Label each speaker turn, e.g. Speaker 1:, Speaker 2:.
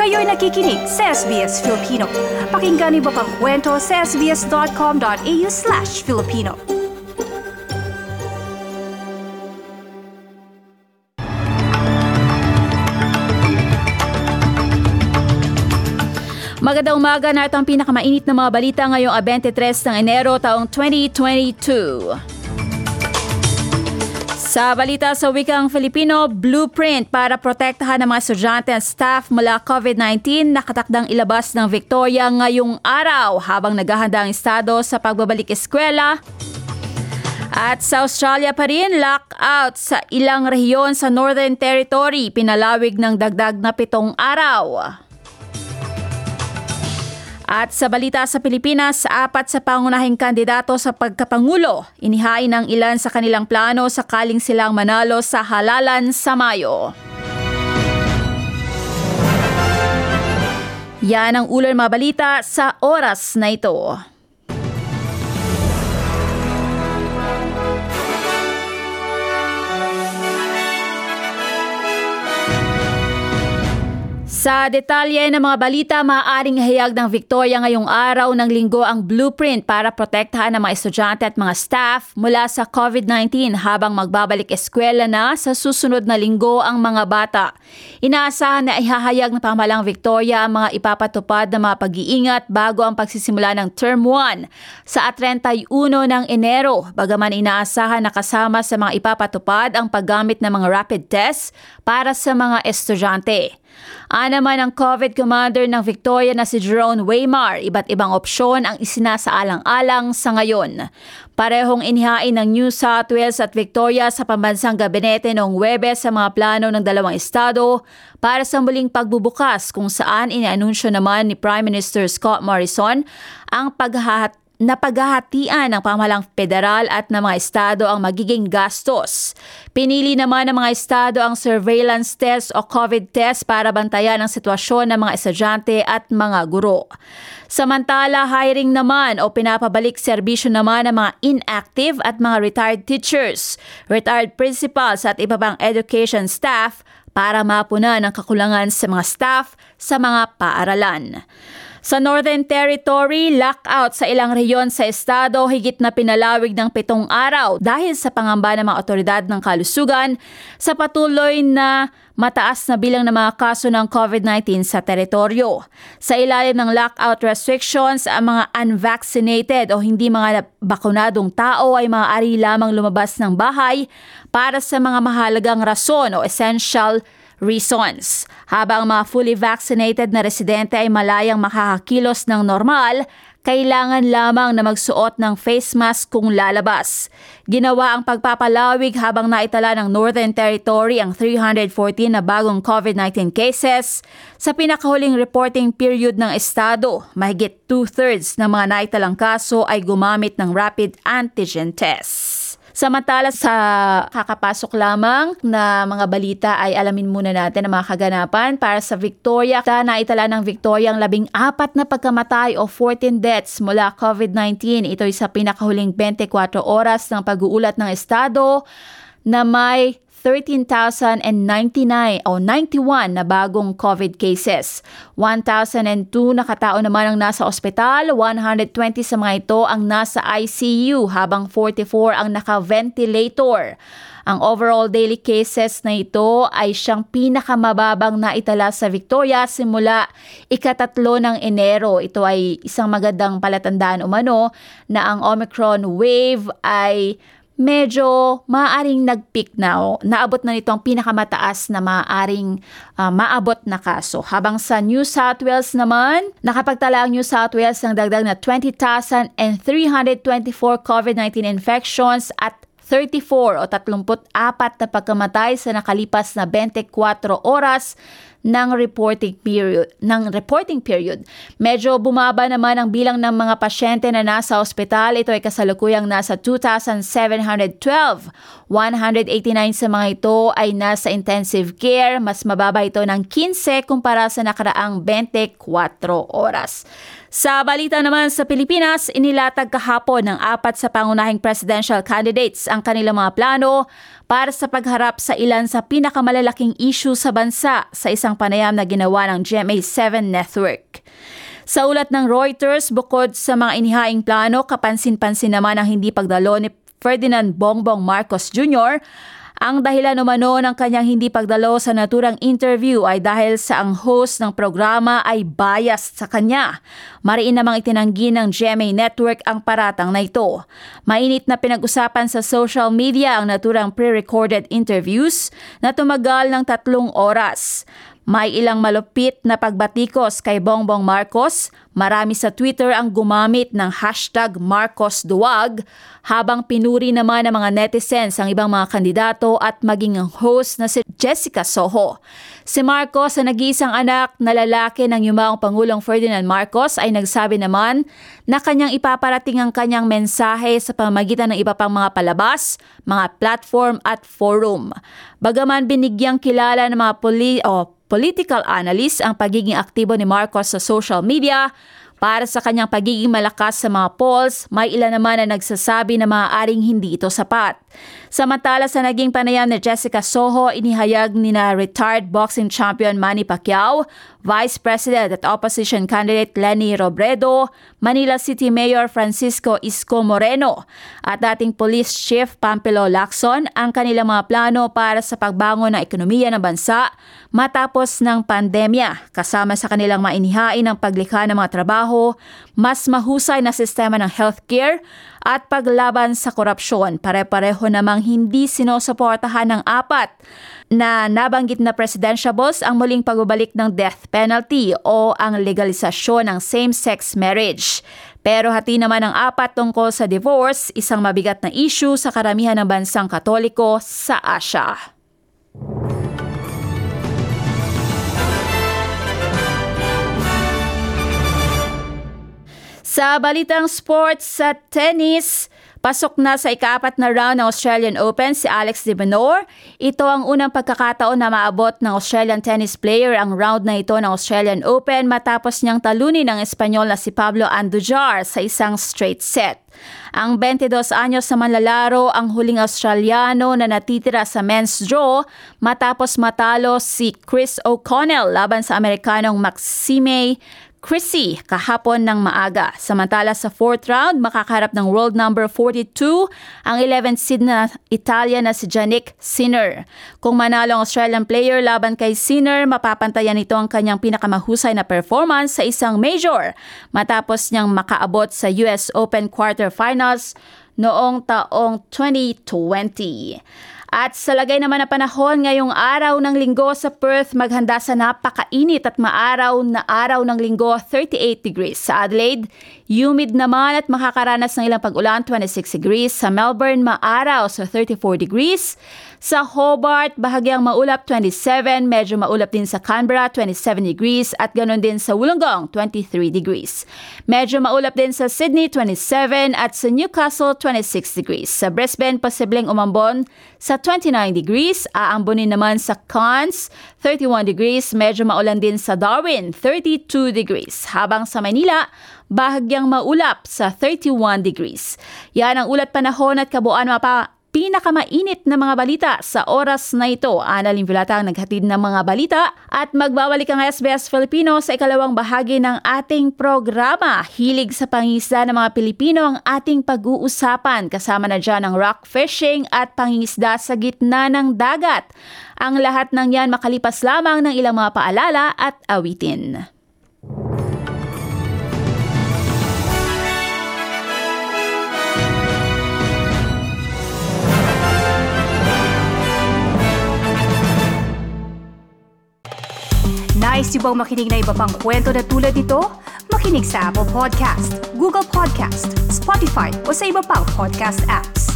Speaker 1: Kayo'y nakikinig sa SBS Filipino. Pakinggan niyo pa ang kwento sa sbs.com.au/Filipino. Magandang umaga, na ito ang pinakamainit na mga balita ngayong 23 ng Enero taong 2022. Sa balita sa wikang Filipino, blueprint para protektahan ng mga estudyante at staff mula COVID-19 nakatakdang ilabas ng Victoria ngayong araw habang naghahanda ang estado sa pagbabalik eskwela. At sa Australia pa rin, lockout sa ilang rehiyon sa Northern Territory, pinalawig ng dagdag na 7 araw. At sa balita sa Pilipinas, 4 sa pangunahing kandidato sa pagkapangulo, inihain ng ilan sa kanilang plano sakaling silang manalo sa halalan sa Mayo. Yan ang ulo ng mga balita sa oras na ito. Sa detalye ng mga balita, maaaring hayag ng Victoria ngayong araw ng linggo ang blueprint para protektahan ng mga estudyante at mga staff mula sa COVID-19 habang magbabalik eskwela na sa susunod na linggo ang mga bata. Inaasahan na ihahayag ng pamahalang Victoria ang mga ipapatupad na mga pag-iingat bago ang pagsisimula ng Term 1 sa 31 ng Enero. Bagaman inaasahan na kasama sa mga ipapatupad ang paggamit ng mga rapid tests para sa mga estudyante. Naman ang COVID commander ng Victoria na si Jerome Waymar, iba't ibang opsyon ang isinasaalang-alang sa ngayon. Parehong inihain ng New South Wales at Victoria sa pambansang gabinete noong Huwebes sa mga plano ng dalawang estado para sa muling pagbubukas kung saan inianunsyo naman ni Prime Minister Scott Morrison ang paghahatian ng pamahalang federal at ng mga estado ang magiging gastos. Pinili naman ng mga estado ang surveillance test o COVID test para bantayan ang sitwasyon ng mga estudyante at mga guro. Samantala, hiring naman o pinapabalik serbisyo naman ng mga inactive at mga retired teachers, retired principals at iba pang education staff para mapunan ang kakulangan sa mga staff sa mga paaralan. Sa Northern Territory, lockout sa ilang rehiyon sa estado higit na pinalawig ng 7 araw dahil sa pangamba ng mga otoridad ng kalusugan sa patuloy na mataas na bilang ng mga kaso ng COVID-19 sa teritoryo. Sa ilalim ng lockout restrictions, ang mga unvaccinated o hindi mga bakunadong tao ay maaari lamang lumabas ng bahay para sa mga mahalagang rason o essential reasons. Habang mga fully vaccinated na residente ay malayang makakakilos ng normal, kailangan lamang na magsuot ng face mask kung lalabas. Ginawa ang pagpapalawig habang naitala ng Northern Territory ang 314 na bagong COVID-19 cases. Sa pinakahuling reporting period ng estado, mahigit 2/3 ng mga naitalang kaso ay gumamit ng rapid antigen tests. Samantala sa kakapasok lamang na mga balita ay alamin muna natin ang mga kaganapan para sa Victoria. Naitala ng Victoria ang 14 na pagkamatay o 14 deaths mula COVID-19. Ito ay sa pinakahuling 24 oras ng pag-uulat ng estado na may 13,099 o 91 na bagong COVID cases. 1,002 na katao naman ang nasa ospital, 120 sa mga ito ang nasa ICU habang 44 ang naka-ventilator. Ang overall daily cases na ito ay siyang pinakamababang naitala sa Victoria simula ika-3 ng Enero. Ito ay isang magandang palatandaan umano na ang Omicron wave ay medyo maaaring nag-peak na. Naabot na nito ang pinakamataas na maaaring maabot na kaso. Habang sa New South Wales naman, nakapagtala ang New South Wales ng dagdag na 20,324 COVID-19 infections at 34 o 34 na pagkamatay sa nakalipas na 24 oras ng reporting period. Medyo bumaba naman ang bilang ng mga pasyente na nasa ospital. Ito ay kasalukuyang nasa 2,712. 189 sa mga ito ay nasa intensive care. Mas mababa ito ng 15 kumpara sa nakaraang 24 oras. Sa balita naman sa Pilipinas, inilatag kahapon ng 4 sa pangunahing presidential candidates ang kanilang mga plano para sa pagharap sa ilan sa pinakamalalaking issue sa bansa sa isang panayam na ginawa ng GMA7 Network. Sa ulat ng Reuters, bukod sa mga inihaing plano, kapansin-pansin naman ang hindi pagdalo ni Ferdinand Bongbong Marcos Jr., ang dahilan umano ng kanyang hindi pagdalo sa naturang interview ay dahil sa ang host ng programa ay biased sa kanya. Mariin namang itinanggi ng GMA Network ang paratang na ito. Mainit na pinag-usapan sa social media ang naturang pre-recorded interviews na tumagal ng 3 oras. May ilang malupit na pagbatikos kay Bongbong Marcos. Marami sa Twitter ang gumamit ng #MarcosDuwag habang pinuri naman ng mga netizens ang ibang mga kandidato at maging ang host na si Jessica Soho. Si Marcos, na nag-iisang anak na lalaki ng yumaong Pangulong Ferdinand Marcos, ay nagsabi naman na kanyang ipaparating ang kanyang mensahe sa pamamagitan ng iba pang mga palabas, mga platform at forum. Bagaman binigyang kilala ng mga political analyst ang pagiging aktibo ni Marcos sa social media para sa kanyang pagiging malakas sa mga polls, may ilan naman na nagsasabi na maaaring hindi ito sapat. Samantala sa naging panayam ni Jessica Soho, inihayag ni na retired boxing champion Manny Pacquiao, Vice President at Opposition candidate Leni Robredo, Manila City Mayor Francisco Isko Moreno at dating Police Chief Pampilo Lacson ang kanilang mga plano para sa pagbangon ng ekonomiya ng bansa matapos ng pandemya, kasama sa kanilang mainihain ang paglikha ng mga trabaho, mas mahusay na sistema ng healthcare at paglaban sa korupsyon. Pare-pareho namang hindi sinusuportahan ng 4 na nabanggit na presidentiables ang muling pagbabalik ng death penalty o ang legalisasyon ng same-sex marriage. Pero hati naman ang 4 tungkol sa divorce, isang mabigat na issue sa karamihan ng bansang Katoliko sa Asia. Sa balitang sports sa tennis, pasok na sa ika-4 na round ng Australian Open si Alex de Minaur. Ito ang unang pagkakataon na maabot ng Australian tennis player ang round na ito ng Australian Open matapos niyang talunin ng Espanyol na si Pablo Andujar sa isang straight set. Ang 22 anyos na manlalaro ang huling Australiano na natitira sa men's draw matapos matalo si Chris O'Connell laban sa Amerikanong Maxime Cressy kahapon ng maaga. Samantala sa 4th round, makakaharap ng world number 42 ang 11th seed na Italian na si Jannik Sinner. Kung manalo ang Australian player laban kay Sinner, mapapantayan nito ang kanyang pinakamahusay na performance sa isang major matapos niyang makaabot sa US Open quarterfinals noong taong 2020. At sa lagay naman na panahon ngayong araw ng linggo sa Perth, maghanda sa napakainit at maaraw na araw ng linggo, 38 degrees. Sa Adelaide, humid naman at makakaranas ng ilang pag-ulan, 26 degrees. Sa Melbourne, maaraw sa 34 degrees. Sa Hobart, bahagyang maulap, 27. Medyo maulap din sa Canberra, 27 degrees. At ganoon din sa Wollongong, 23 degrees. Medyo maulap din sa Sydney, 27. At sa Newcastle, 26 degrees. Sa Brisbane, posibleng umambon sa 29 degrees. Aambonin naman sa Cairns, 31 degrees. Medyo maulan din sa Darwin, 32 degrees. Habang sa Manila, bahagyang maulap sa 31 degrees. Yan ang ulat panahon at kabuuan pinakamainit na mga balita sa oras na ito. Annalyn Vilata ang naghatid ng mga balita at magbabalik ang SBS Filipino sa ikalawang bahagi ng ating programa. Hilig sa pangingisda ng mga Pilipino ang ating pag-uusapan. Kasama na dyan ang rock fishing at pangingisda sa gitna ng dagat. Ang lahat ng yan makalipas lamang ng ilang mga paalala at awitin.
Speaker 2: Nice yung bang makinig na iba pang kwento na tulad ito? Makinig sa Apple Podcast, Google Podcast, Spotify o sa iba pang podcast apps.